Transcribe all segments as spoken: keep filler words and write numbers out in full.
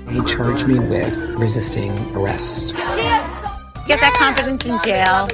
He charged me with resisting arrest. Get that confidence in jail.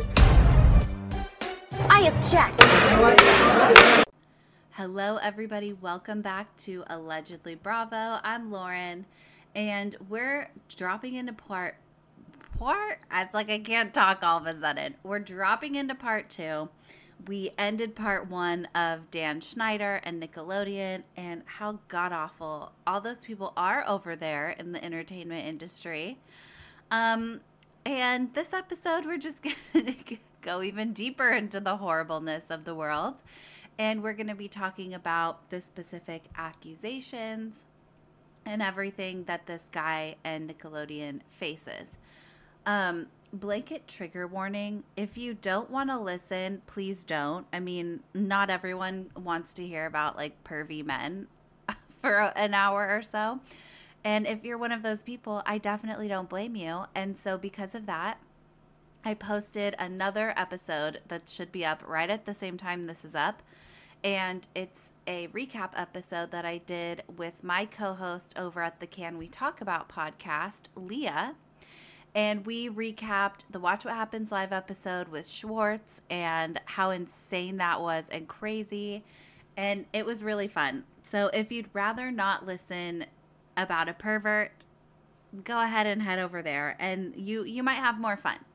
I object. Hello, everybody. Welcome back to Allegedly Bravo. I'm Lauren, and we're dropping into part part. It's like I can't talk all of a sudden. We're dropping into part two. We ended part one of Dan Schneider and Nickelodeon and how god-awful all those people are over there in the entertainment industry. Um, and this episode, we're just going to go even deeper into the horribleness of the world. And we're going to be talking about the specific accusations and everything that this guy and Nickelodeon faces. Um, blanket trigger warning. If you don't want to listen, please don't. I mean, not everyone wants to hear about like pervy men for an hour or so. And if you're one of those people, I definitely don't blame you. And so because of that, I posted another episode that should be up right at the same time this is up. And it's a recap episode that I did with my co-host over at the Can We Talk About podcast, Leah. And we recapped the Watch What Happens live episode with Schwartz and how insane that was and crazy. And it was really fun. So if you'd rather not listen about a pervert, go ahead and head over there and you, you might have more fun.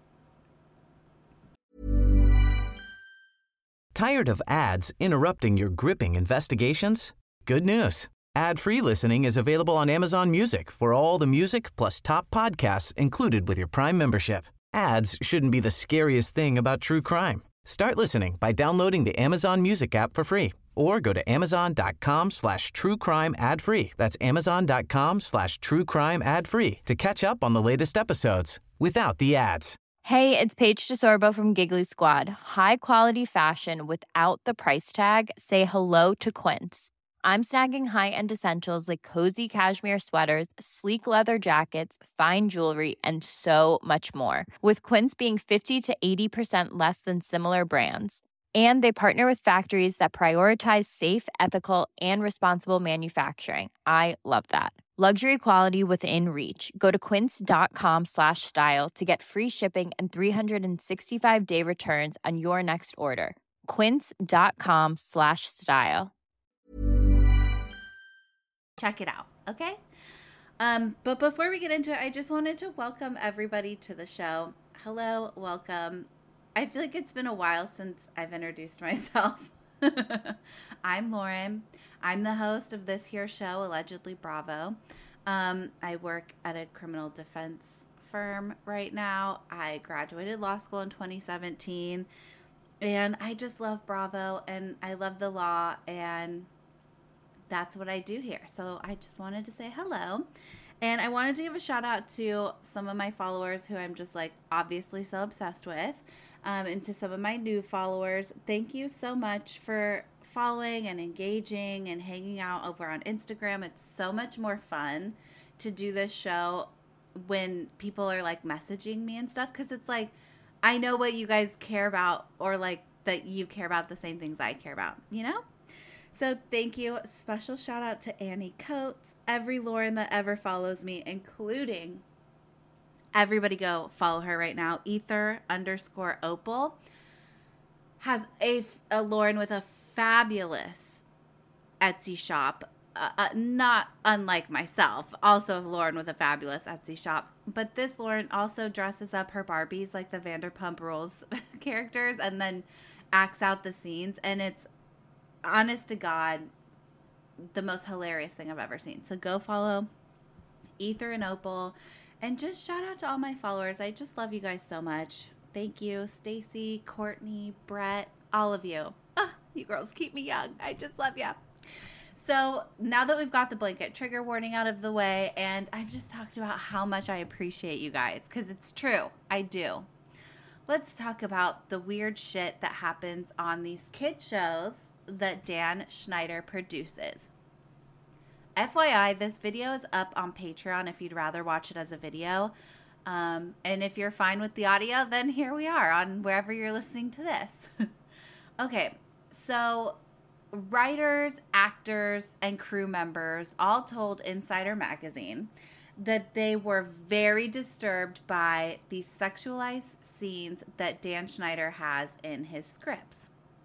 Tired of ads interrupting your gripping investigations? Good news. Ad-free listening is available on Amazon Music for all the music plus top podcasts included with your Prime membership. Ads shouldn't be the scariest thing about true crime. Start listening by downloading the Amazon Music app for free or go to amazon.com slash true crime ad free. That's amazon.com slash true crime ad free to catch up on the latest episodes without the ads. Hey, it's Paige DeSorbo from Giggly Squad. High quality fashion without the price tag. Say hello to Quince. I'm snagging high-end essentials like cozy cashmere sweaters, sleek leather jackets, fine jewelry, and so much more. With Quince being fifty to eighty percent less than similar brands. And they partner with factories that prioritize safe, ethical, and responsible manufacturing. I love that. Luxury quality within reach. Go to quince.com slash style to get free shipping and three sixty-five day returns on your next order. Quince.com slash style. Check it out, okay? Um, but before we get into it, I just wanted to welcome everybody to the show. Hello, welcome. I feel like it's been a while since I've introduced myself. I'm Lauren. I'm the host of this here show, Allegedly Bravo. Um, I work at a criminal defense firm right now. I graduated law school in twenty seventeen, and I just love Bravo, and I love the law, and that's what I do here. So I just wanted to say hello. And I wanted to give a shout out to some of my followers who I'm just like obviously so obsessed with. Um, and to some of my new followers, thank you so much for following and engaging and hanging out over on Instagram. It's so much more fun to do this show when people are like messaging me and stuff. Cause it's like, I know what you guys care about, or like that you care about the same things I care about, you know? So thank you. Special shout out to Annie Coates, every Lauren that ever follows me, including everybody go follow her right now. Ether underscore Opal has a, a Lauren with a fabulous Etsy shop. Uh, uh, not unlike myself, also Lauren with a fabulous Etsy shop. But this Lauren also dresses up her Barbies like the Vanderpump Rules characters and then acts out the scenes. And it's, honest to God, the most hilarious thing I've ever seen. So go follow Ether and Opal, and just shout out to all my followers. I just love you guys so much. Thank you, Stacy, Courtney, Brett, all of you. Ah, you girls keep me young. I just love you. So now that we've got the blanket trigger warning out of the way, and I've just talked about how much I appreciate you guys, because it's true. I do. Let's talk about the weird shit that happens on these kid shows that Dan Schneider produces. F Y I, this video is up on Patreon if you'd rather watch it as a video. Um, and if you're fine with the audio, then here we are on wherever you're listening to this. Okay, so writers, actors, and crew members all told Insider Magazine that they were very disturbed by the sexualized scenes that Dan Schneider has in his scripts.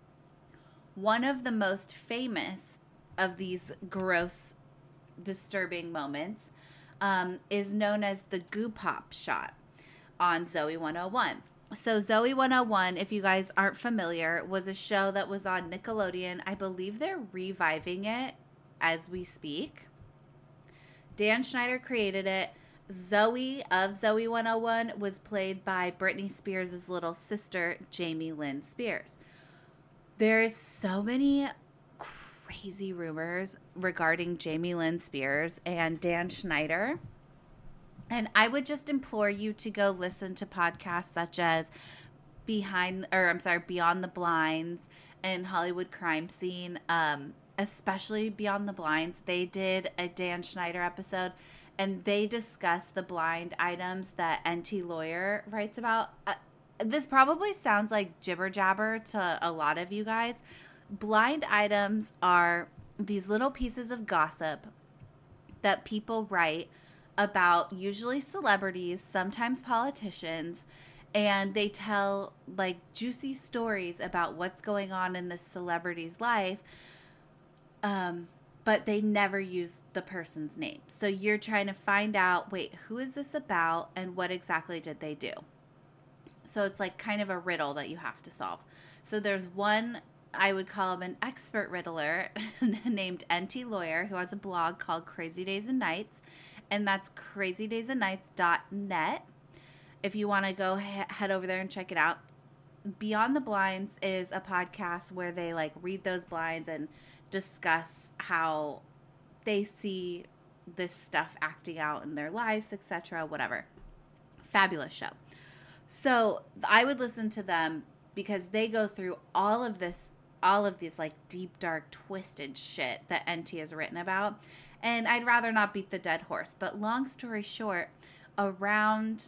One of the most famous of these gross, disturbing moments um, is known as the Goop Pop shot on Zoey one oh one. So Zoey one oh one, if you guys aren't familiar, was a show that was on Nickelodeon. I believe they're reviving it as we speak. Dan Schneider created it. Zoey of Zoey one oh one was played by Britney Spears' little sister, Jamie Lynn Spears. There's so many crazy rumors regarding Jamie Lynn Spears and Dan Schneider. And I would just implore you to go listen to podcasts such as Behind, or I'm sorry, Beyond the Blinds and Hollywood Crime Scene. Um, especially Beyond the Blinds, they did a Dan Schneider episode, and they discussed the blind items that N T Lawyer writes about. Uh, this probably sounds like jibber jabber to a lot of you guys. Blind items are these little pieces of gossip that people write about, usually celebrities, sometimes politicians, and they tell like juicy stories about what's going on in this celebrity's life. Um, but they never use the person's name. So you're trying to find out, wait, who is this about and what exactly did they do? So it's like kind of a riddle that you have to solve. So there's one, I would call him an expert riddler named N T Lawyer, who has a blog called Crazy Days and Nights, and that's crazy days and nights dot net. If you want to go he- head over there and check it out. Beyond the Blinds is a podcast where they like read those blinds and discuss how they see this stuff acting out in their lives, et cetera, whatever. Fabulous show. So I would listen to them because they go through all of this, all of this like deep, dark, twisted shit that N T has written about. And I'd rather not beat the dead horse. But long story short, around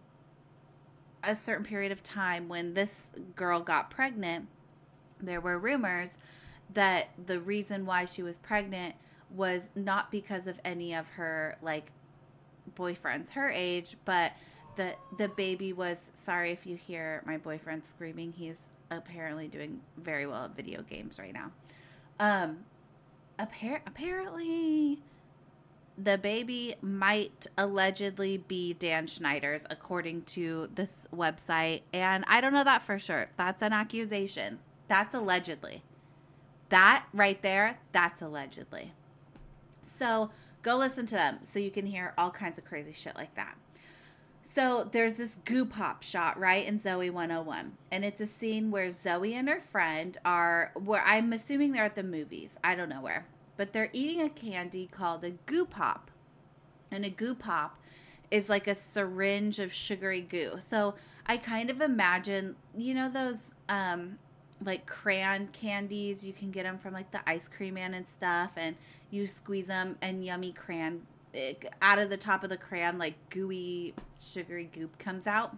a certain period of time when this girl got pregnant, there were rumors that the reason why she was pregnant was not because of any of her like boyfriends her age, but the the baby was, sorry if you hear my boyfriend screaming, he's apparently doing very well at video games right now. Um, appar- apparently the baby might allegedly be Dan Schneider's, according to this website, and I don't know that for sure. That's an accusation. That's allegedly. That right there, that's allegedly. So go listen to them so you can hear all kinds of crazy shit like that. So there's this Goop Pop shot, right, in Zoey one oh one. And it's a scene where Zoey and her friend are, where I'm assuming they're at the movies. I don't know where. But they're eating a candy called a Goop Pop. And a Goop Pop is like a syringe of sugary goo. So I kind of imagine, you know, those um, like crayon candies. You can get them from like the Ice Cream Man and stuff. And you squeeze them and yummy crayon, out of the top of the crayon, like gooey, sugary goop comes out.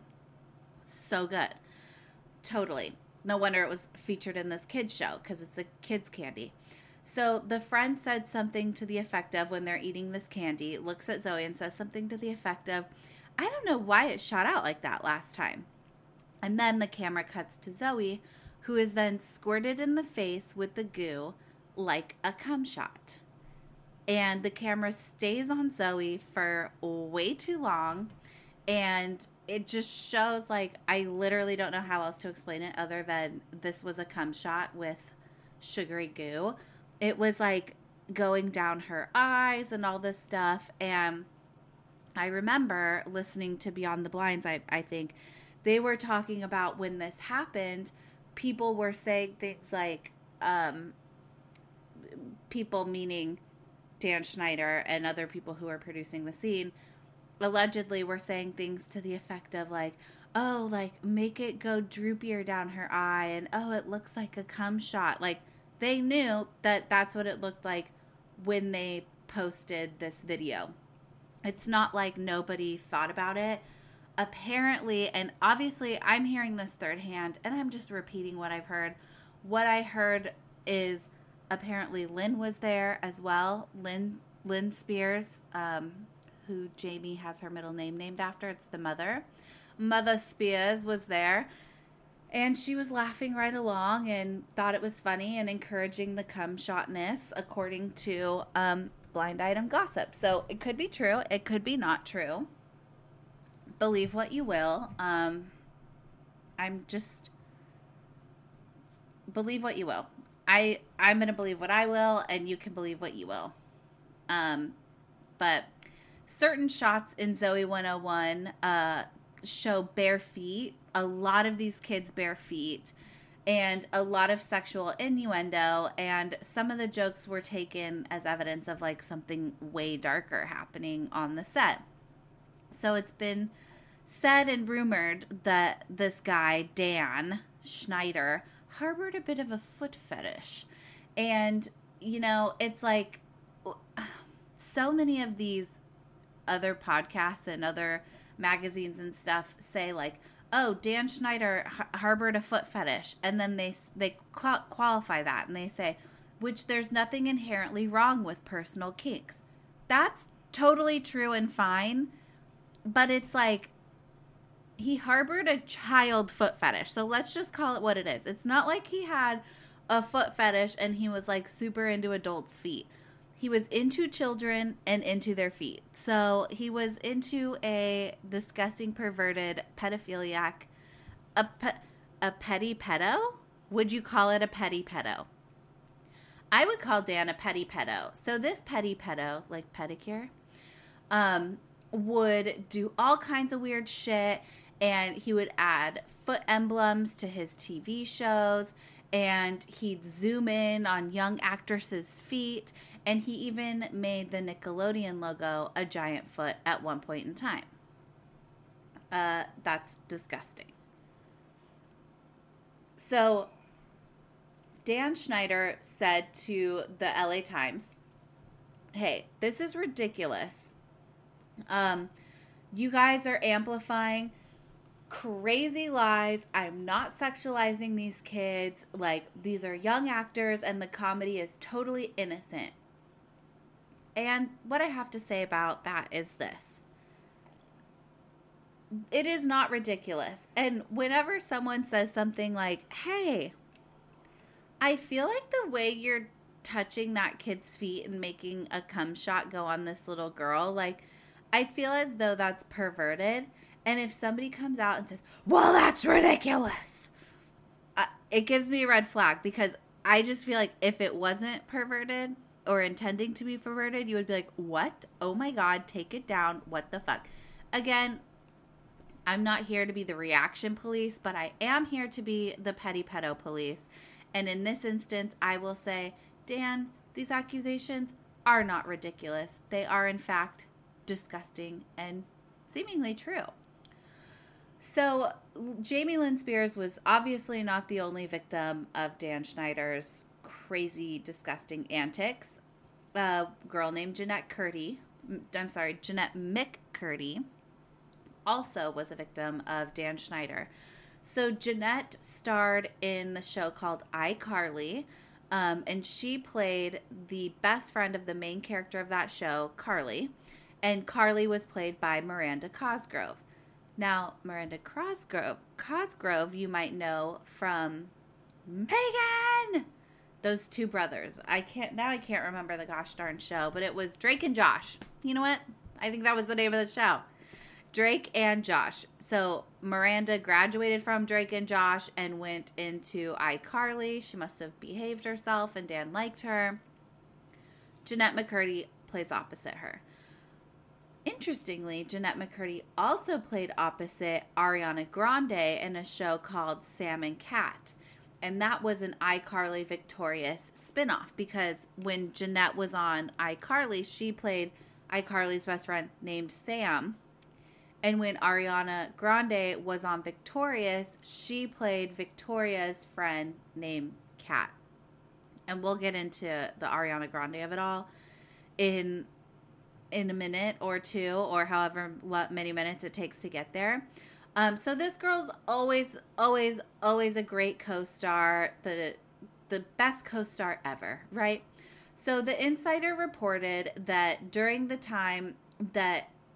So good. Totally. No wonder it was featured in this kids show because it's a kids candy. So the friend said something to the effect of, when they're eating this candy, looks at Zoey and says something to the effect of, I don't know why it shot out like that last time. And then the camera cuts to Zoey, who is then squirted in the face with the goo like a cum shot. And the camera stays on Zoey for way too long. And it just shows, like, I literally don't know how else to explain it other than this was a cum shot with sugary goo. It was, like, going down her eyes and all this stuff. And I remember listening to Beyond the Blinds, I, I think. They were talking about when this happened, people were saying things like, um, people meaning Dan Schneider and other people who are producing the scene, allegedly were saying things to the effect of like, oh, like make it go droopier down her eye, and oh, it looks like a cum shot. Like they knew that that's what it looked like when they posted this video. It's not like nobody thought about it. Apparently, and obviously I'm hearing this third hand and I'm just repeating what I've heard. What I heard is apparently Lynn was there as well. Lynn Lynn Spears, um, who Jamie has her middle name named after. It's the mother. Mother Spears was there. And she was laughing right along and thought it was funny and encouraging the cum shotness, according to um, Blind Item Gossip. So it could be true. It could be not true. Believe what you will. Um, I'm just... Believe what you will. I, I'm going to believe what I will, and you can believe what you will. Um, but certain shots in Zoe one oh one uh, show bare feet. A lot of these kids bare feet, and a lot of sexual innuendo, and some of the jokes were taken as evidence of like something way darker happening on the set. So it's been said and rumored that this guy, Dan Schneider, harbored a bit of a foot fetish. And, you know, it's like so many of these other podcasts and other magazines and stuff say like, oh, Dan Schneider har- harbored a foot fetish. And then they they cl- qualify that and they say, which there's nothing inherently wrong with personal kinks. That's totally true and fine. But it's like, he harbored a child foot fetish. So let's just call it what it is. It's not like he had a foot fetish and he was like super into adults' feet. He was into children and into their feet. So he was into a disgusting, perverted pedophiliac, a, pe- a petty pedo? Would you call it a petty pedo? I would call Dan a petty pedo. So this petty pedo, like pedicure, um, would do all kinds of weird shit. And he would add foot emblems to his T V shows. And he'd zoom in on young actresses' feet. And he even made the Nickelodeon logo a giant foot at one point in time. Uh, that's disgusting. So Dan Schneider said to the L A Times, hey, this is ridiculous. Um, you guys are amplifying crazy lies. I'm not sexualizing these kids. Like, these are young actors and the comedy is totally innocent. And what I have to say about that is this. It is not ridiculous. And whenever someone says something like, hey, I feel like the way you're touching that kid's feet and making a cum shot go on this little girl, like, I feel as though that's perverted. And if somebody comes out and says, well, that's ridiculous, uh, it gives me a red flag, because I just feel like if it wasn't perverted or intending to be perverted, you would be like, what? Oh my God, take it down. What the fuck? Again, I'm not here to be the reaction police, but I am here to be the petty pedo police. And in this instance, I will say, Dan, these accusations are not ridiculous. They are, in fact, disgusting and seemingly true. So Jamie Lynn Spears was obviously not the only victim of Dan Schneider's crazy, disgusting antics. A girl named Jeanette Curdy, I'm sorry, Jeanette McCurdy, also was a victim of Dan Schneider. So Jeanette starred in the show called iCarly, um, and she played the best friend of the main character of that show, Carly. And Carly was played by Miranda Cosgrove. Now, Miranda Cosgrove, Cosgrove, you might know from Megan! Those two brothers. I can't, now I can't remember the gosh darn show, but it was Drake and Josh. You know what? I think that was the name of the show. Drake and Josh. So Miranda graduated from Drake and Josh and went into iCarly. She must have behaved herself and Dan liked her. Jeanette McCurdy plays opposite her. Interestingly, Jeanette McCurdy also played opposite Ariana Grande in a show called Sam and Cat. And that was an iCarly Victorious spinoff, because when Jeanette was on iCarly, she played iCarly's best friend named Sam. And when Ariana Grande was on Victorious, she played Victoria's friend named Kat. And we'll get into the Ariana Grande of it all in in a minute or two, or however many minutes it takes to get there. Um, so this girl's always, always, always a great co-star, the the best co-star ever, right? So the Insider reported that during the time that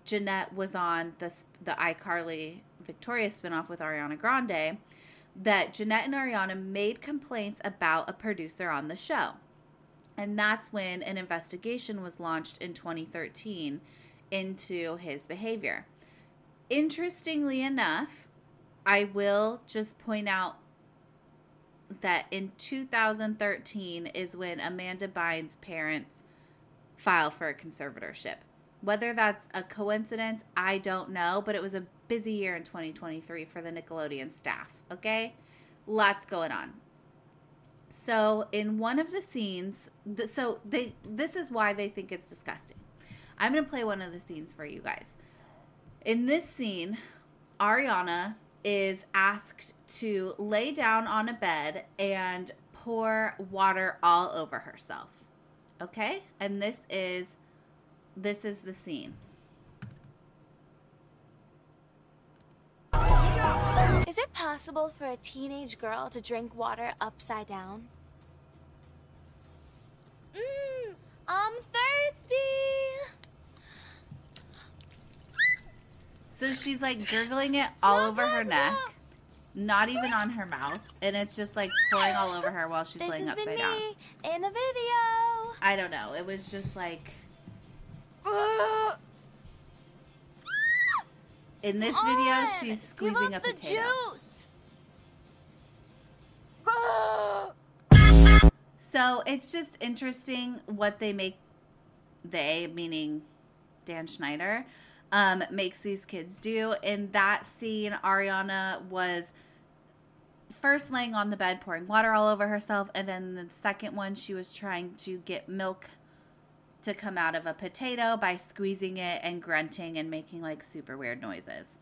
Jeanette was on the, the iCarly Victoria spinoff with Ariana Grande, that Jeanette and Ariana made complaints about a producer on the show. And that's when an investigation was launched in twenty thirteen into his behavior. Interestingly enough, I will just point out that in two thousand thirteen is when Amanda Bynes' parents filed for a conservatorship. Whether that's a coincidence, I don't know, but it was a busy year in twenty twenty-three for the Nickelodeon staff, okay? Lots going on. So in one of the scenes, so they this is why they think it's disgusting. I'm going to play one of the scenes for you guys. In this scene, Ariana is asked to lay down on a bed and pour water all over herself. Okay? And this is this is the scene. Is it possible for a teenage girl to drink water upside down? Mmm, I'm thirsty. So she's like gurgling it all over her neck, not even on her mouth, and it's just like pouring all over her while she's this laying has upside been down. Me in a video. I don't know. It was just like Uh, in this Come video, on, she's give squeezing a up the potato. Juice. Uh, So it's just interesting what they make, they, meaning Dan Schneider, um, makes these kids do. In that scene, Ariana was first laying on the bed, pouring water all over herself. And then the second one, she was trying to get milk to come out of a potato by squeezing it and grunting and making like super weird noises.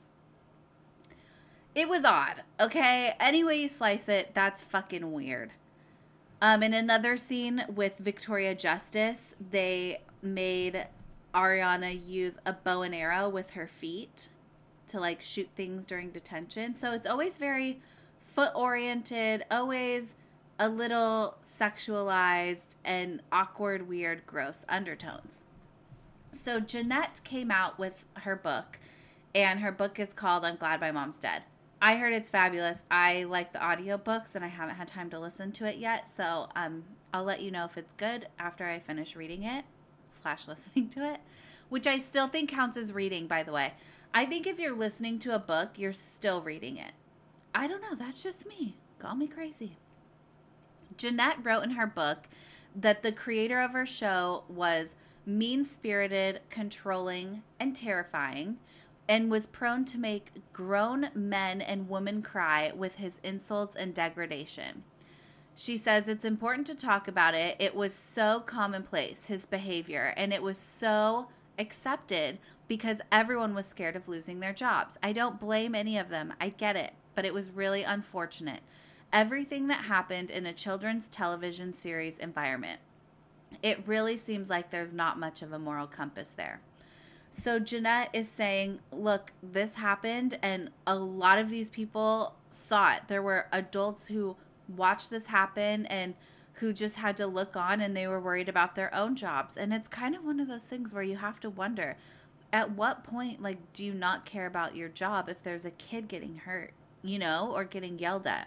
It was odd, okay? Any way you slice it, that's fucking weird. Um, in another scene with Victoria Justice, they made Ariana use a bow and arrow with her feet to like shoot things during detention. So it's always very foot oriented, always a little sexualized and awkward, weird, gross undertones. So Jeanette came out with her book, and her book is called I'm Glad My Mom's Dead. I heard it's fabulous. I like the audiobooks, and I haven't had time to listen to it yet. So um, I'll let you know if it's good after I finish reading it slash listening to it, which I still think counts as reading, by the way. I think if you're listening to a book, you're still reading it. I don't know. That's just me. Call me crazy. Jeanette wrote in her book that the creator of her show was mean-spirited, controlling, and terrifying, and was prone to make grown men and women cry with his insults and degradation. She says it's important to talk about it. It was so commonplace, his behavior, and it was so accepted because everyone was scared of losing their jobs. I don't blame any of them. I get it, but it was really unfortunate. Everything that happened in a children's television series environment. It really seems like there's not much of a moral compass there. So Jeanette is saying, look, this happened and a lot of these people saw it. There were adults who watched this happen and who just had to look on, and they were worried about their own jobs. And it's kind of one of those things where you have to wonder, at what point, like, do you not care about your job if there's a kid getting hurt, you know, or getting yelled at?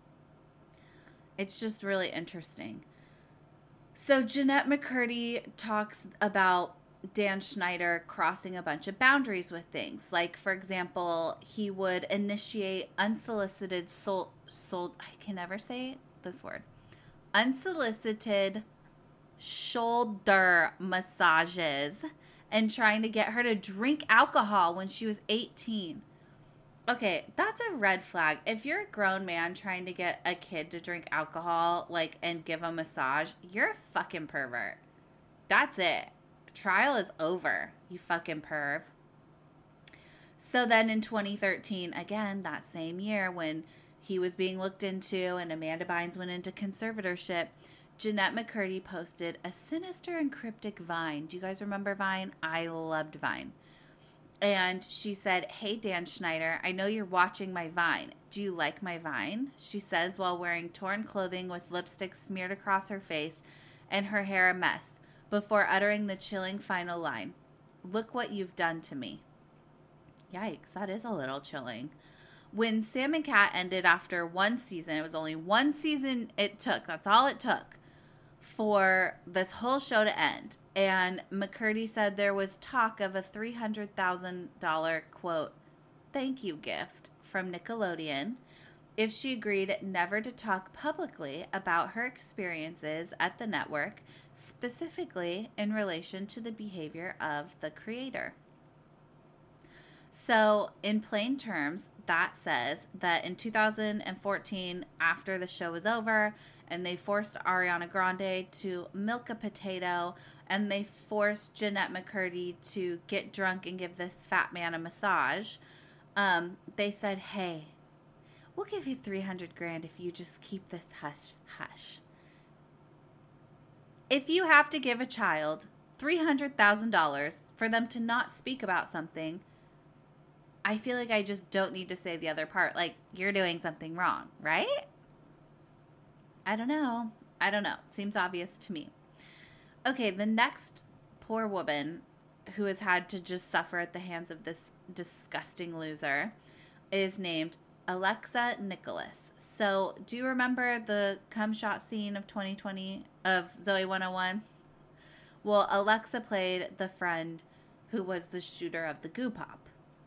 It's just really interesting. So Jeanette McCurdy talks about Dan Schneider crossing a bunch of boundaries with things. Like, for example, he would initiate unsolicited soul, soul, I can never say this word, unsolicited shoulder massages and trying to get her to drink alcohol when she was eighteen. Okay, that's a red flag. If you're a grown man trying to get a kid to drink alcohol, like, and give a massage, you're a fucking pervert. That's it. Trial is over, you fucking perv. So then in twenty thirteen, again, that same year when he was being looked into and Amanda Bynes went into conservatorship, Jeanette McCurdy posted a sinister and cryptic Vine. Do you guys remember Vine? I loved Vine. And she said, hey, Dan Schneider, I know you're watching my Vine. Do you like my Vine? She says while wearing torn clothing with lipstick smeared across her face and her hair a mess, before uttering the chilling final line. Look what you've done to me. Yikes, that is a little chilling. When Sam and Cat ended after one season, it was only one season it took. That's all it took for this whole show to end. And McCurdy said there was talk of a three hundred thousand dollars, quote, thank you gift from Nickelodeon if she agreed never to talk publicly about her experiences at the network, specifically in relation to the behavior of the creator. So, in plain terms, that says that in two thousand fourteen, after the show was over, and they forced Ariana Grande to milk a potato, and they forced Jeanette McCurdy to get drunk and give this fat man a massage, um, they said, hey, we'll give you three hundred grand if you just keep this hush, hush. If you have to give a child three hundred thousand dollars for them to not speak about something, I feel like I just don't need to say the other part. Like, you're doing something wrong, right? I don't know. I don't know. Seems obvious to me. Okay, the next poor woman who has had to just suffer at the hands of this disgusting loser is named Alexa Nikolas. So, do you remember the cum shot scene of twenty twenty of Zoe one oh one? Well, Alexa played the friend who was the shooter of the goo pop.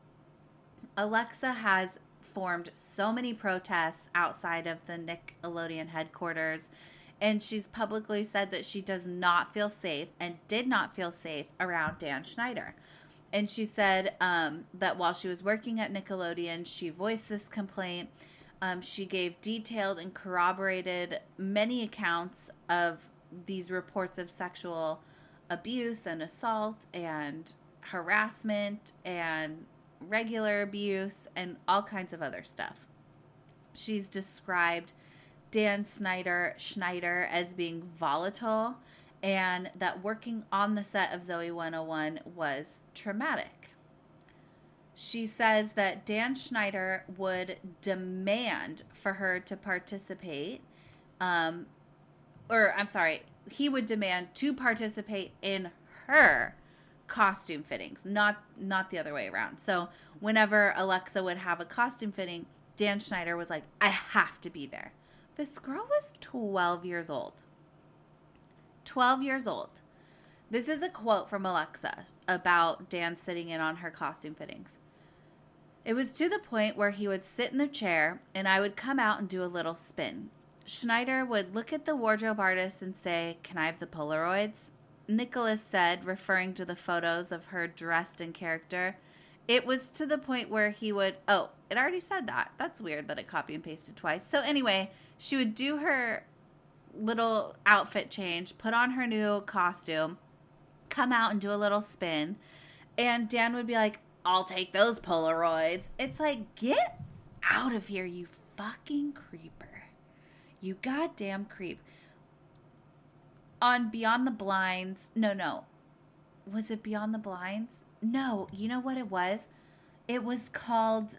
Alexa has formed so many protests outside of the Nickelodeon headquarters, and she's publicly said that she does not feel safe and did not feel safe around Dan Schneider. And she said um, that while she was working at Nickelodeon, she voiced this complaint. Um, she gave detailed and corroborated many accounts of these reports of sexual abuse and assault and harassment and regular abuse and all kinds of other stuff. She's described Dan Snyder Schneider as being volatile, and that working on the set of Zoe one oh one was traumatic. She says that Dan Schneider would demand for her to participate, um, or I'm sorry, he would demand to participate in her costume fittings, not not the other way around. So whenever Alexa would have a costume fitting, Dan Schneider was like, I have to be there. This girl was twelve years old. twelve years old. This is a quote from Alexa about Dan sitting in on her costume fittings. It was to the point where he would sit in the chair and I would come out and do a little spin. Schneider would look at the wardrobe artist and say, can I have the Polaroids? Nicholas said, referring to the photos of her dressed in character, it was to the point where he would, oh, it already said that. That's weird that it copy and pasted twice. So anyway, she would do her little outfit change, put on her new costume, come out and do a little spin, and Dan would be like, I'll take those Polaroids. It's like, get out of here, you fucking creeper. You goddamn creep. On Beyond the Blinds, no, no. Was it Beyond the Blinds? No, you know what it was? It was called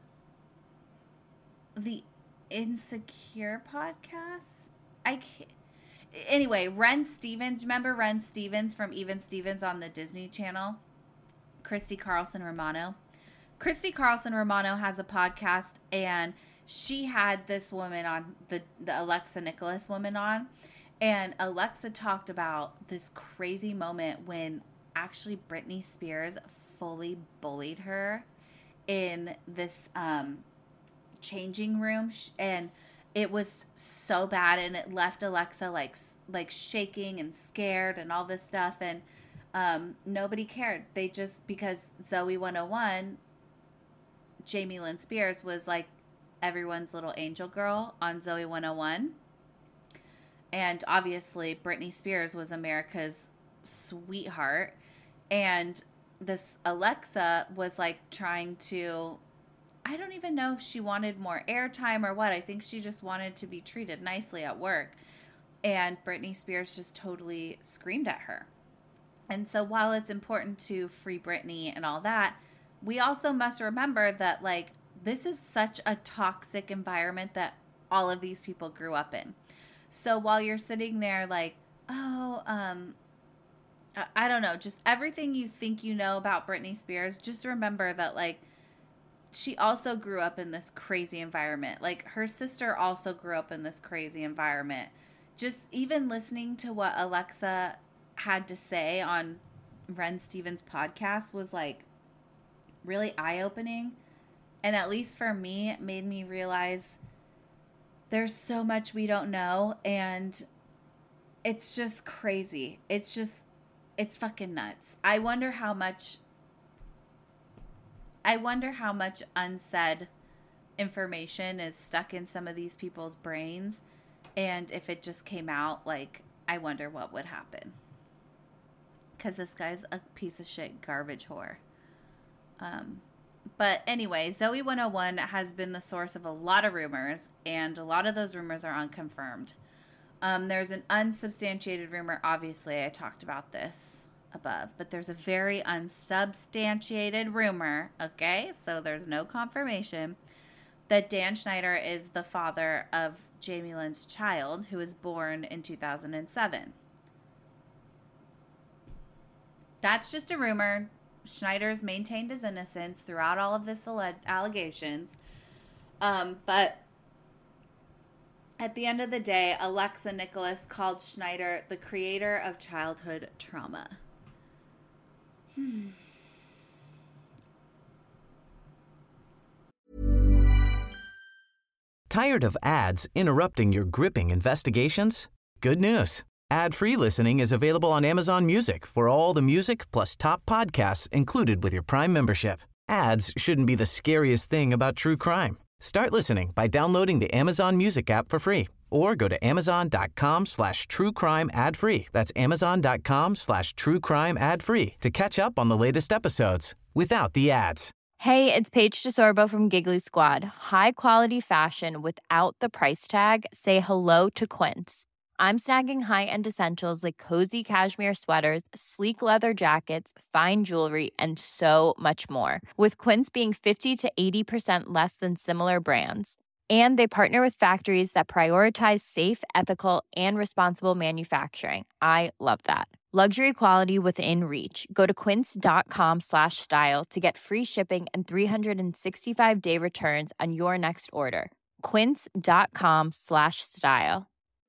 the Insecure Podcast? I can't. Anyway, Ren Stevens, remember Ren Stevens from Even Stevens on the Disney Channel? Christy Carlson Romano. Christy Carlson Romano has a podcast, and she had this woman on, the, the Alexa Nikolas woman on, and Alexa talked about this crazy moment when actually Britney Spears fully bullied her in this um, changing room, and it was so bad, and it left Alexa like like shaking and scared and all this stuff, and um, nobody cared. They just, because Zoe one oh one, Jamie Lynn Spears was like everyone's little angel girl on Zoe one oh one. And obviously Britney Spears was America's sweetheart. And this Alexa was like trying to, I don't even know if she wanted more airtime or what. I think she just wanted to be treated nicely at work. And Britney Spears just totally screamed at her. And so while it's important to free Britney and all that, we also must remember that, like, this is such a toxic environment that all of these people grew up in. So while you're sitting there like, oh, um, I, I don't know, just everything you think you know about Britney Spears, just remember that, like, she also grew up in this crazy environment. Like, her sister also grew up in this crazy environment. Just even listening to what Alexa had to say on Ren Stevens' podcast was, like, really eye-opening. And at least for me, it made me realize there's so much we don't know. And it's just crazy. It's just, it's fucking nuts. I wonder how much... I wonder how much unsaid information is stuck in some of these people's brains. And if it just came out, like, I wonder what would happen. Because this guy's a piece of shit garbage whore. Um, but anyway, Zoe one oh one has been the source of a lot of rumors. And a lot of those rumors are unconfirmed. Um, there's an unsubstantiated rumor. Obviously, I talked about this above, but there's a very unsubstantiated rumor, okay, so there's no confirmation, that Dan Schneider is the father of Jamie Lynn's child, who was born in two thousand seven. That's just a rumor. Schneider's maintained his innocence throughout all of this alle- allegations, um, but at the end of the day, Alexa Nikolas called Schneider the creator of childhood trauma. Hmm. Tired of ads interrupting your gripping investigations? Good news. Ad-free listening is available on Amazon Music for all the music plus top podcasts included with your Prime membership. Ads shouldn't be the scariest thing about true crime. Start listening by downloading the Amazon Music app for free or go to amazon.com slash true crime ad free. That's amazon.com slash true crime ad free to catch up on the latest episodes without the ads. Hey, it's Paige DeSorbo from Giggly Squad. High quality fashion without the price tag. Say hello to Quince. I'm snagging high-end essentials like cozy cashmere sweaters, sleek leather jackets, fine jewelry, and so much more. With Quince being fifty to eighty percent less than similar brands. And they partner with factories that prioritize safe, ethical, and responsible manufacturing. I love that. Luxury quality within reach. Go to quince.com slash style to get free shipping and three sixty-five day returns on your next order. Quince.com slash style.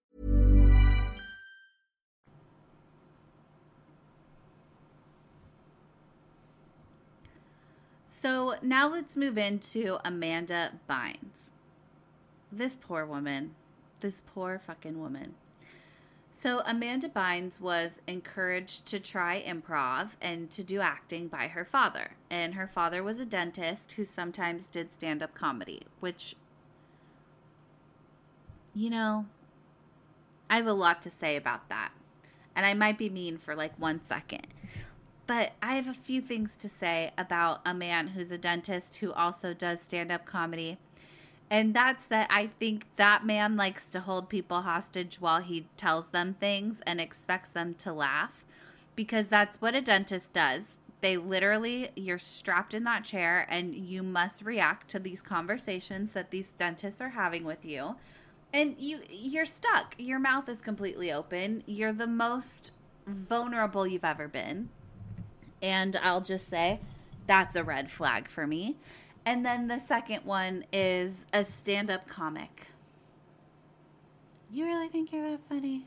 So now let's move into Amanda Bynes. This poor woman. This poor fucking woman. So Amanda Bynes was encouraged to try improv and to do acting by her father. And her father was a dentist who sometimes did stand-up comedy, which, you know, I have a lot to say about that. And I might be mean for like one second. But I have a few things to say about a man who's a dentist who also does stand-up comedy. And that's that I think that man likes to hold people hostage while he tells them things and expects them to laugh. Because that's what a dentist does. They literally, you're strapped in that chair and you must react to these conversations that these dentists are having with you. And you, you're stuck. Your mouth is completely open. You're the most vulnerable you've ever been. And I'll just say, that's a red flag for me. And then the second one is a stand-up comic. You really think you're that funny?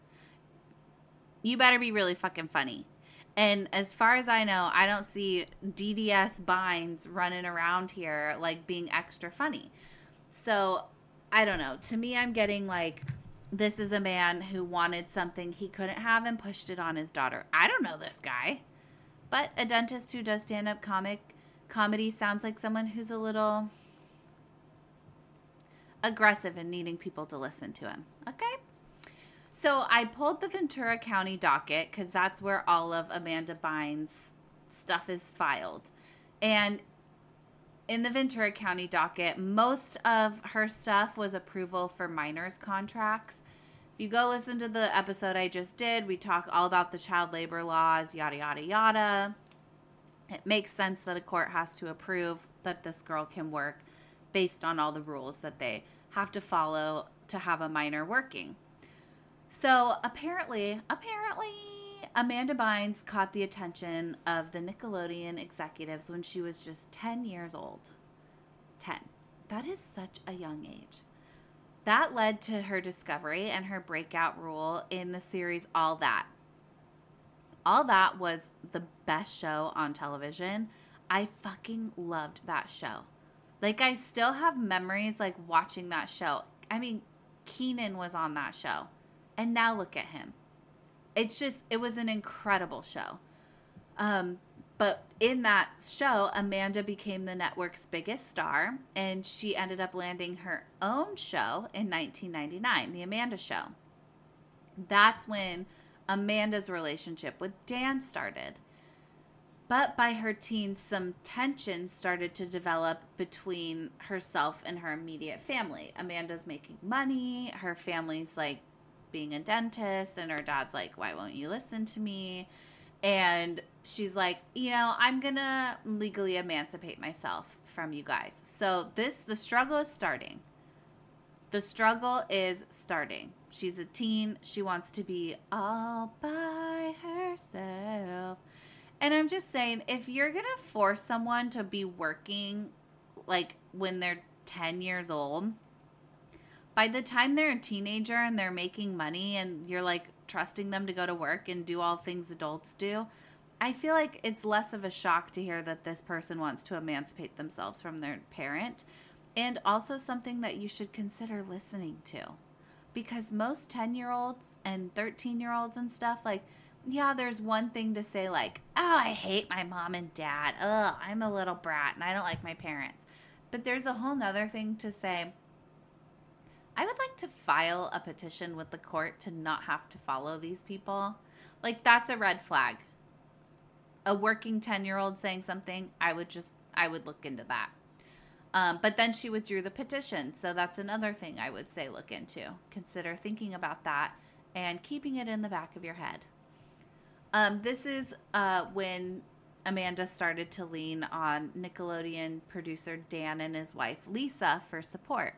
You better be really fucking funny. And as far as I know, I don't see D D S Bynes running around here like being extra funny. So, I don't know. To me, I'm getting like, this is a man who wanted something he couldn't have and pushed it on his daughter. I don't know this guy. But a dentist who does stand-up comic comedy sounds like someone who's a little aggressive in needing people to listen to him. Okay? So I pulled the Ventura County docket because that's where all of Amanda Bynes' stuff is filed. And in the Ventura County docket, most of her stuff was approval for minors contracts. If you go listen to the episode I just did, we talk all about the child labor laws, yada, yada, yada. It makes sense that a court has to approve that this girl can work based on all the rules that they have to follow to have a minor working. So apparently, apparently, Amanda Bynes caught the attention of the Nickelodeon executives when she was just ten years old. ten. That is such a young age. That led to her discovery and her breakout role in the series All That. All That was the best show on television. I fucking loved that show. Like, I still have memories, like, watching that show. I mean, Kenan was on that show. And now look at him. It's just, it was an incredible show. Um, but in that show, Amanda became the network's biggest star, and she ended up landing her own show in nineteen ninety-nine, The Amanda Show. That's when Amanda's relationship with Dan started. But by her teens, some tension started to develop between herself and her immediate family. Amanda's making money, her family's like being a dentist, and her dad's like, why won't you listen to me? And she's like, you know, I'm going to legally emancipate myself from you guys. So this, the struggle is starting. The struggle is starting. She's a teen. She wants to be all by herself. And I'm just saying, if you're going to force someone to be working like when they're ten years old, by the time they're a teenager and they're making money and you're like trusting them to go to work and do all things adults do, I feel like it's less of a shock to hear that this person wants to emancipate themselves from their parent, and also something that you should consider listening to. Because most ten-year-olds and thirteen-year-olds and stuff, like, yeah, there's one thing to say like, oh, I hate my mom and dad. Ugh, I'm a little brat and I don't like my parents. But there's a whole nother thing to say, I would like to file a petition with the court to not have to follow these people. Like, that's a red flag. A working ten-year-old saying something, I would just, I would look into that. Um, but then she withdrew the petition. So that's another thing I would say look into. Consider thinking about that and keeping it in the back of your head. Um, this is uh, when Amanda started to lean on Nickelodeon producer Dan and his wife Lisa for support.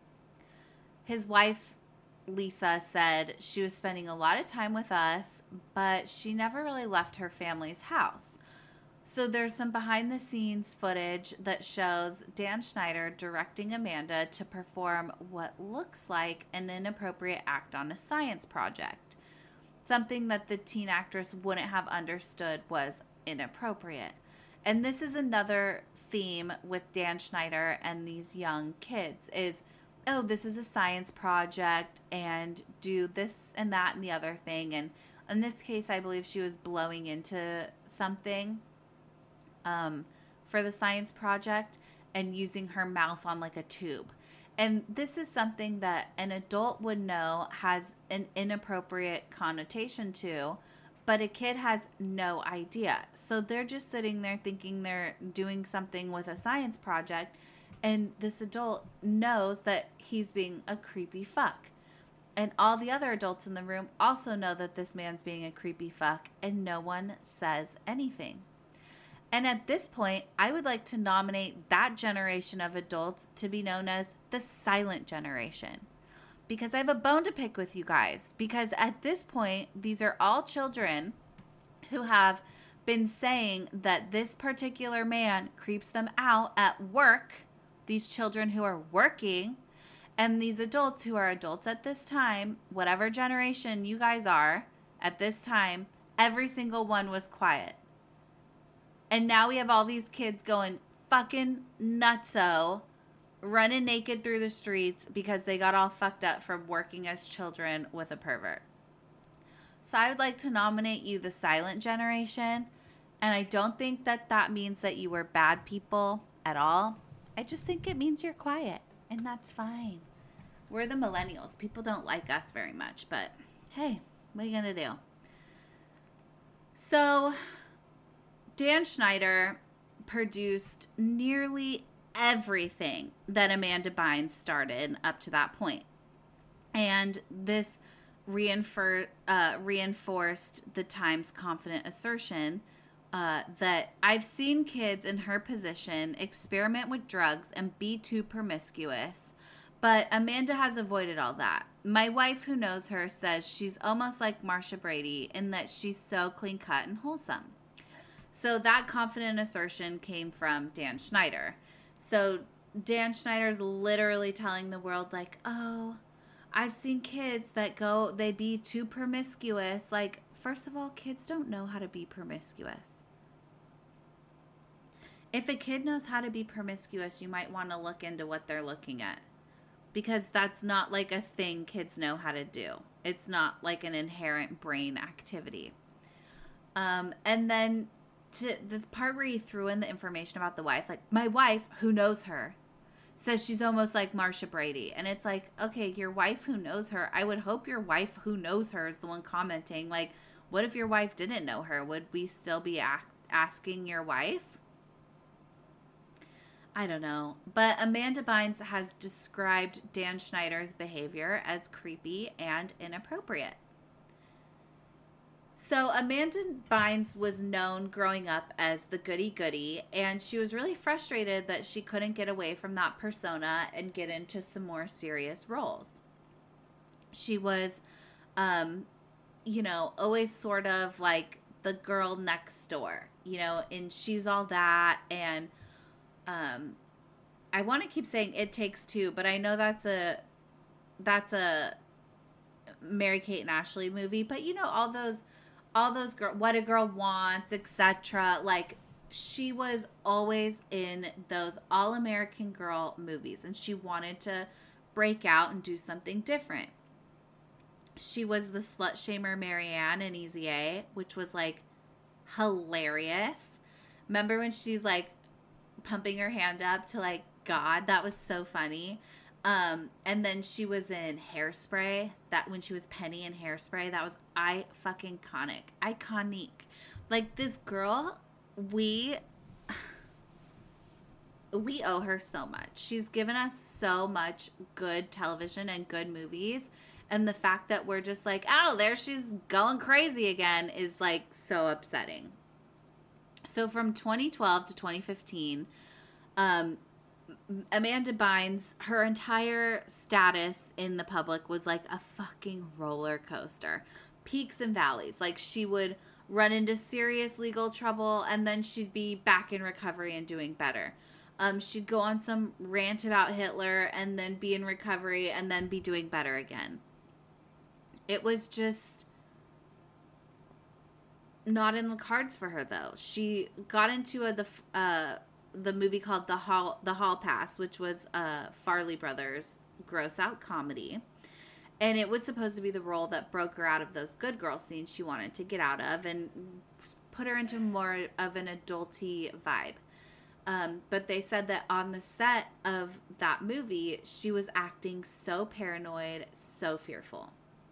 His wife, Lisa, said she was spending a lot of time with us, but she never really left her family's house. So there's some behind-the-scenes footage that shows Dan Schneider directing Amanda to perform what looks like an inappropriate act on a science project. Something that the teen actress wouldn't have understood was inappropriate. And this is another theme with Dan Schneider and these young kids is, oh, this is a science project and do this and that and the other thing. And in this case, I believe she was blowing into something um, for the science project and using her mouth on like a tube. And this is something that an adult would know has an inappropriate connotation to, but a kid has no idea. So they're just sitting there thinking they're doing something with a science project, and this adult knows that he's being a creepy fuck. And all the other adults in the room also know that this man's being a creepy fuck, and no one says anything. And at this point, I would like to nominate that generation of adults to be known as the silent generation. Because I have a bone to pick with you guys. Because at this point, these are all children who have been saying that this particular man creeps them out at work. These children who are working, and these adults who are adults at this time, whatever generation you guys are at this time, every single one was quiet. And now we have all these kids going fucking nutso, running naked through the streets because they got all fucked up from working as children with a pervert. So I would like to nominate you the silent generation. And I don't think that that means that you were bad people at all. I just think it means you're quiet, and that's fine. We're the millennials. People don't like us very much, but hey, what are you going to do? So Dan Schneider produced nearly everything that Amanda Bynes started up to that point. And this reinfor- uh, reinforced the Times' confident assertion Uh, that I've seen kids in her position experiment with drugs and be too promiscuous, But Amanda has avoided all that. My wife, who knows her, says she's almost like Marsha Brady in that she's so clean cut and wholesome. So that confident assertion came from Dan Schneider. So Dan Schneider's literally telling the world, like, oh, I've seen kids that go, they be too promiscuous. Like, first of all, kids don't know how to be promiscuous. If a kid knows how to be promiscuous, you might want to look into what they're looking at. Because that's not like a thing kids know how to do. It's not like an inherent brain activity. Um, and then to the part where he threw in the information about the wife, like, my wife, who knows her, says she's almost like Marsha Brady. And it's like, okay, your wife who knows her, I would hope your wife who knows her is the one commenting. Like, what if your wife didn't know her? Would we still be a- asking your wife? I don't know. But Amanda Bynes has described Dan Schneider's behavior as creepy and inappropriate. So Amanda Bynes was known growing up as the goody-goody, and she was really frustrated that she couldn't get away from that persona and get into some more serious roles. She was, um, you know, always sort of like the girl next door, you know, and She's All That, and um, I want to keep saying It Takes Two, but I know that's a that's a Mary-Kate and Ashley movie, but you know, all those all those girl, What a Girl Wants, et cetera. Like, she was always in those all-American girl movies, and she wanted to break out and do something different. She was the slut shamer Marianne in Easy A, which was like hilarious. Remember when she's like pumping her hand up to like God? That was so funny. Um, and then she was in Hairspray. That when she was Penny in Hairspray, that was I fucking iconic, iconic. Like, this girl, we we owe her so much. She's given us so much good television and good movies, and the fact that we're just like, oh, there she's going crazy again is like so upsetting. So from twenty twelve to twenty fifteen, um, Amanda Bynes, her entire status in the public was like a fucking roller coaster. Peaks and valleys. Like, she would run into serious legal trouble, and then she'd be back in recovery and doing better. Um, she'd go on some rant about Hitler and then be in recovery and then be doing better again. It was just not in the cards for her, though. She got into a, the uh, the movie called The Hall The Hall Pass, which was a Farley Brothers gross out comedy. And it was supposed to be the role that broke her out of those good girl scenes she wanted to get out of and put her into more of an adulty vibe. Um, but they said that on the set of that movie, she was acting so paranoid, so fearful.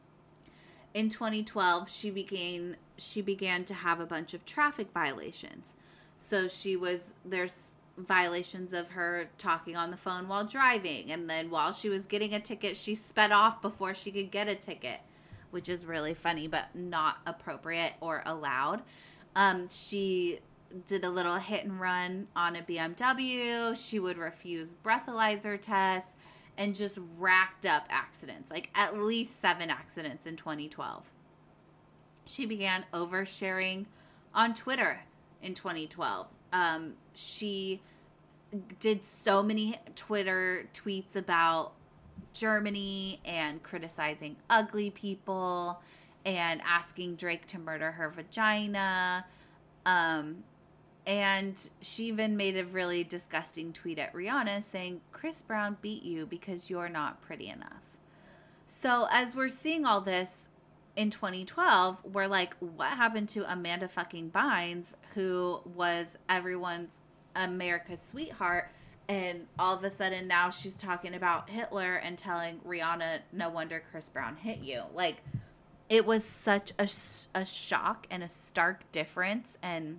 In twenty twelve, she began she began to have a bunch of traffic violations. So she was there's violations of her talking on the phone while driving, and then while she was getting a ticket, she sped off before she could get a ticket, which is really funny but not appropriate or allowed. Um, she did a little hit and run on a B M W. She would refuse breathalyzer tests and just racked up accidents, like at least seven accidents in twenty twelve. She began oversharing on Twitter in twenty twelve. Um, she did so many Twitter tweets about Germany and criticizing ugly people and asking Drake to murder her vagina. Um, and she even made a really disgusting tweet at Rihanna saying, Chris Brown beat you because you're not pretty enough. So as we're seeing all this in twenty twelve, we're like, what happened to Amanda fucking Bynes, who was everyone's America's sweetheart, and all of a sudden now she's talking about Hitler and telling Rihanna, no wonder Chris Brown hit you. Like, it was such a, a shock and a stark difference, and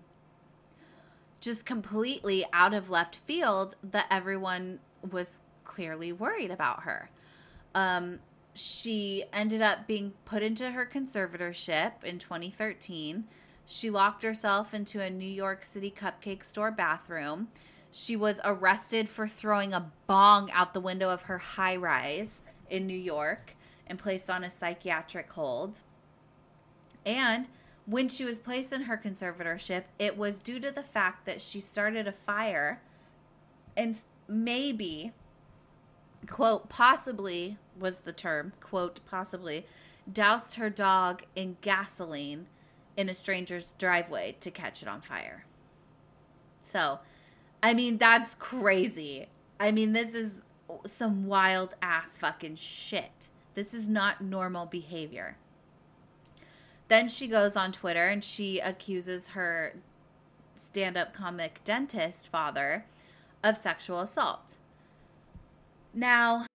just completely out of left field that everyone was clearly worried about her. Um, she ended up being put into her conservatorship in twenty thirteen. She locked herself into a New York City cupcake store bathroom. She was arrested for throwing a bong out the window of her high rise in New York and placed on a psychiatric hold. And when she was placed in her conservatorship, it was due to the fact that she started a fire and maybe, quote, possibly was the term, quote, possibly, doused her dog in gasoline in a stranger's driveway to catch it on fire. So, I mean, that's crazy. I mean, this is some wild ass fucking shit. This is not normal behavior. Then she goes on Twitter and she accuses her stand-up comic dentist father of sexual assault. Now,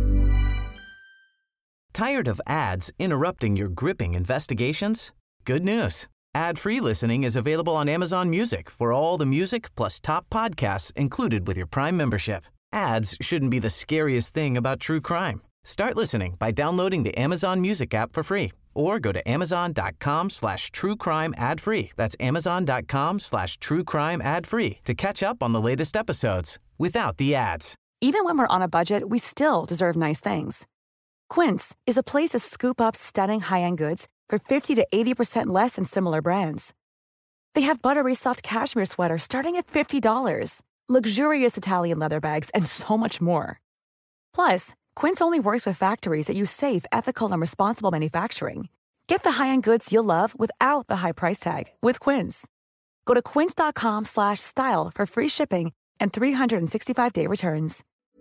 Tired of ads interrupting your gripping investigations? Good news. Ad-free listening is available on Amazon Music for all the music plus top podcasts included with your Prime membership. Ads shouldn't be the scariest thing about true crime. Start listening by downloading the Amazon Music app for free or go to amazon.com slash true crime ad free. That's amazon.com slash true crime ad free to catch up on the latest episodes without the ads. Even when we're on a budget, we still deserve nice things. Quince is a place to scoop up stunning high-end goods for fifty to eighty percent less than similar brands. They have buttery soft cashmere sweaters starting at fifty dollars, luxurious Italian leather bags, and so much more. Plus, Quince only works with factories that use safe, ethical, and responsible manufacturing. Get the high-end goods you'll love without the high price tag with Quince. Go to quince.com slash style for free shipping and three sixty-five day returns.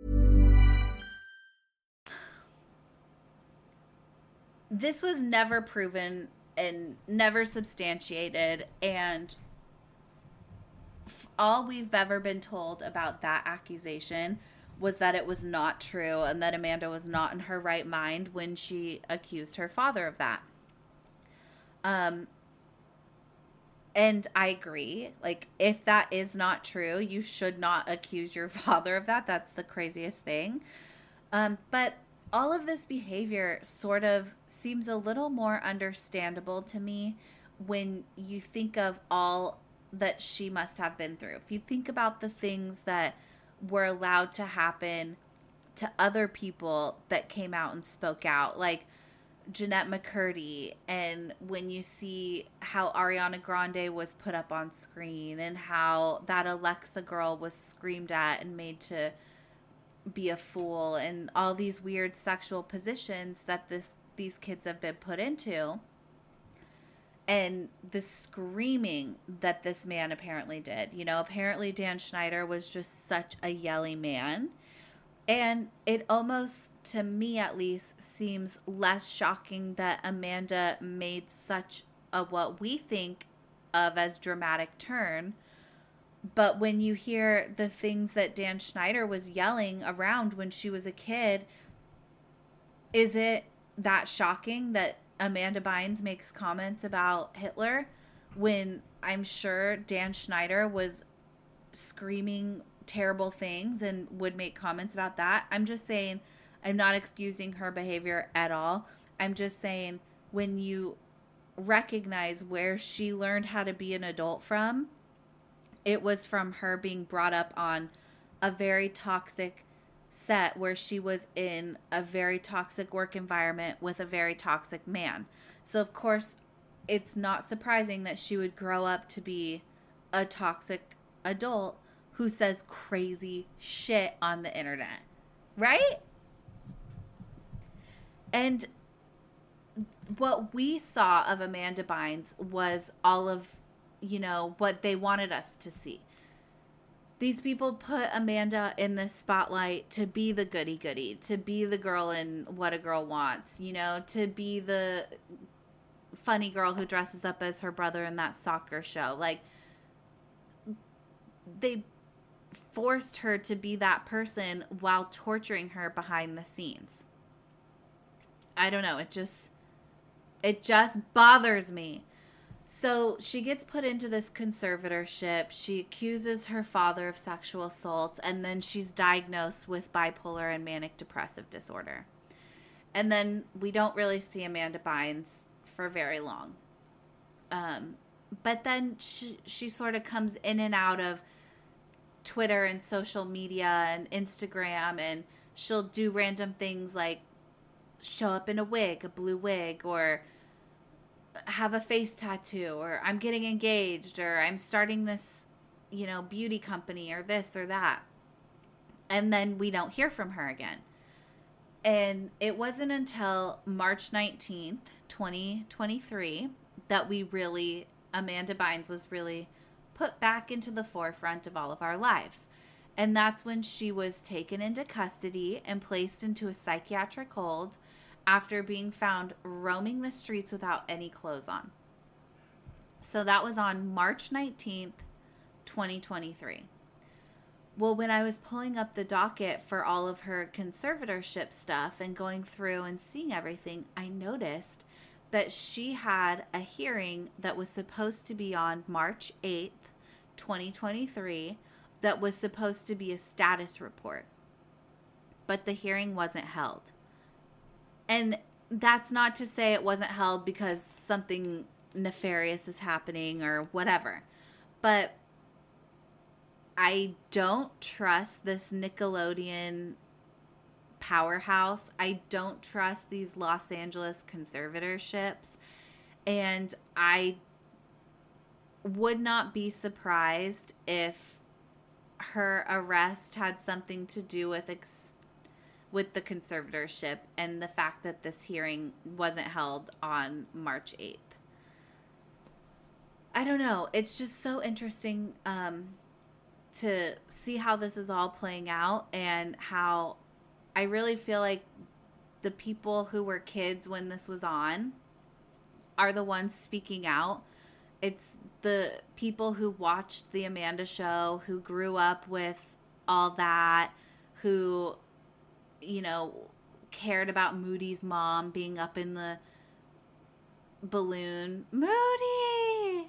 this was never proven and never substantiated, and f- all we've ever been told about that accusation was that it was not true and that Amanda was not in her right mind when she accused her father of that. Um, and I agree. Like, if that is not true, you should not accuse your father of that. That's the craziest thing. Um, but all of this behavior sort of seems a little more understandable to me when you think of all that she must have been through. If you think about the things that were allowed to happen to other people that came out and spoke out, like Jeanette McCurdy, and when you see how Ariana Grande was put up on screen and how that Alexa girl was screamed at and made to be a fool, and all these weird sexual positions that this these kids have been put into, and the screaming that this man apparently did. You know, apparently Dan Schneider was just such a yelly man. And it almost, to me at least, seems less shocking that Amanda made such a, what we think of as dramatic turn. But when you hear the things that Dan Schneider was yelling around when she was a kid, is it that shocking that Amanda Bynes makes comments about Hitler when I'm sure Dan Schneider was screaming terrible things and would make comments about that? I'm just saying, I'm not excusing her behavior at all. I'm just saying, when you recognize where she learned how to be an adult from, it was from her being brought up on a very toxic set where she was in a very toxic work environment with a very toxic man. So of course, it's not surprising that she would grow up to be a toxic adult who says crazy shit on the internet, right? And what we saw of Amanda Bynes was all of, you know, what they wanted us to see. These people put Amanda in the spotlight to be the goody goody, to be the girl in What a Girl Wants, you know, to be the funny girl who dresses up as her brother in that soccer show. Like, they forced her to be that person while torturing her behind the scenes. I don't know. It just, it just bothers me. So she gets put into this conservatorship. She accuses her father of sexual assault, and then she's diagnosed with bipolar and manic depressive disorder. And then we don't really see Amanda Bynes for very long. Um, but then she, she sort of comes in and out of Twitter and social media and Instagram, and she'll do random things like show up in a wig, a blue wig, or have a face tattoo, or I'm getting engaged, or I'm starting this, you know, beauty company, or this or that. And then we don't hear from her again. And it wasn't until March nineteenth, twenty twenty-three that we really, Amanda Bynes was really put back into the forefront of all of our lives. And that's when she was taken into custody and placed into a psychiatric hold after being found roaming the streets without any clothes on. So that was on March nineteenth, twenty twenty-three. Well, when I was pulling up the docket for all of her conservatorship stuff and going through and seeing everything, I noticed that she had a hearing that was supposed to be on March eighth, twenty twenty-three, that was supposed to be a status report. But the hearing wasn't held. And that's not to say it wasn't held because something nefarious is happening or whatever. But I don't trust this Nickelodeon powerhouse. I don't trust these Los Angeles conservatorships. And I would not be surprised if her arrest had something to do with ex- with the conservatorship and the fact that this hearing wasn't held on March eighth. I don't know. It's just so interesting um, to see how this is all playing out, and how I really feel like the people who were kids when this was on are the ones speaking out. It's the people who watched the Amanda Show, who grew up with all that, who, you know, cared about Moody's mom being up in the balloon. Moody!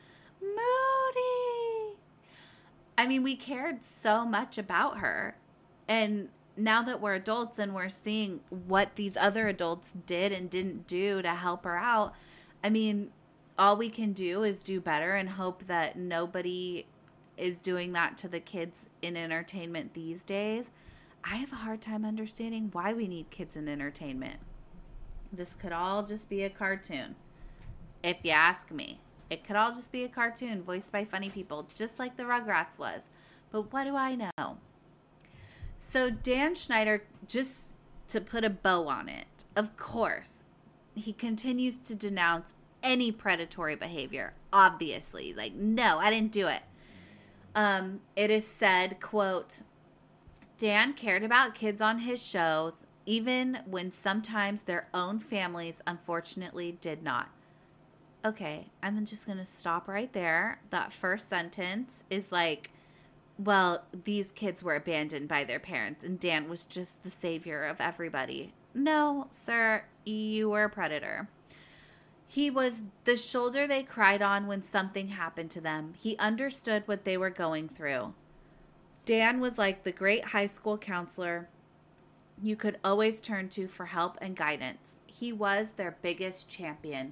Moody! I mean, we cared so much about her. And now that we're adults and we're seeing what these other adults did and didn't do to help her out, I mean, all we can do is do better and hope that nobody is doing that to the kids in entertainment these days. I have a hard time understanding why we need kids in entertainment. This could all just be a cartoon, if you ask me. It could all just be a cartoon voiced by funny people, just like the Rugrats was. But what do I know? So Dan Schneider, just to put a bow on it, of course, he continues to denounce any predatory behavior, obviously. Like, no, I didn't do it. Um, it is said, quote, Dan cared about kids on his shows, even when sometimes their own families unfortunately did not. Okay, I'm just going to stop right there. That first sentence is like, well, these kids were abandoned by their parents and Dan was just the savior of everybody. No, sir, you were a predator. He was the shoulder they cried on when something happened to them. He understood what they were going through. Dan was like the great high school counselor you could always turn to for help and guidance. He was their biggest champion.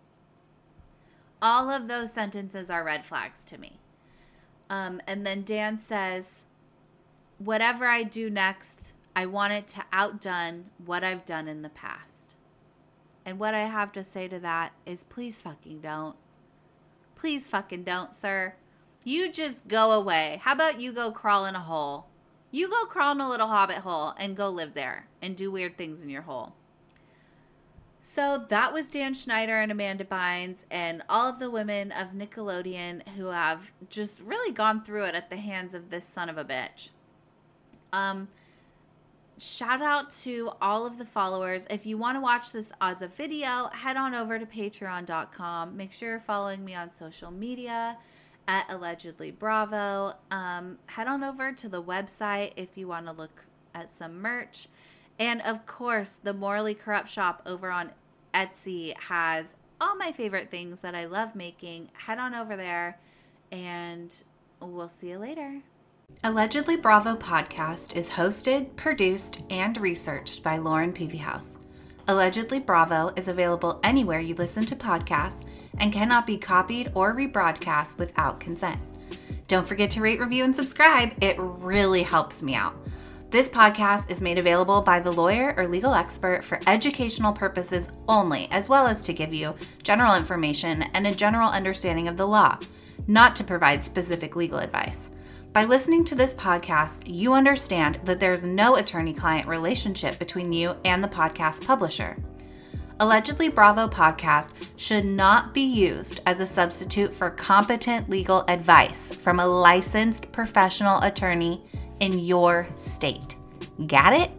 All of those sentences are red flags to me. Um, and then Dan says, whatever I do next, I want it to outdone what I've done in the past. And what I have to say to that is please fucking don't. Please fucking don't, sir. You just go away. How about you go crawl in a hole? You go crawl in a little hobbit hole and go live there and do weird things in your hole. So that was Dan Schneider and Amanda Bynes and all of the women of Nickelodeon who have just really gone through it at the hands of this son of a bitch. Um, shout out to all of the followers. If you want to watch this as a video, head on over to patreon dot com. Make sure you're following me on social media at Allegedly Bravo. Um, head on over to the website if you want to look at some merch. And of course, the Morally Corrupt shop over on Etsy has all my favorite things that I love making. Head on over there and we'll see you later. Allegedly Bravo podcast is hosted, produced, and researched by Lauren Peavyhouse. Allegedly Bravo is available anywhere you listen to podcasts and cannot be copied or rebroadcast without consent. Don't forget to rate, review, and subscribe. It really helps me out. This podcast is made available by the lawyer or legal expert for educational purposes only, as well as to give you general information and a general understanding of the law, not to provide specific legal advice. By listening to this podcast, you understand that there's no attorney-client relationship between you and the podcast publisher. Allegedly Bravo podcast should not be used as a substitute for competent legal advice from a licensed professional attorney in your state. Got it?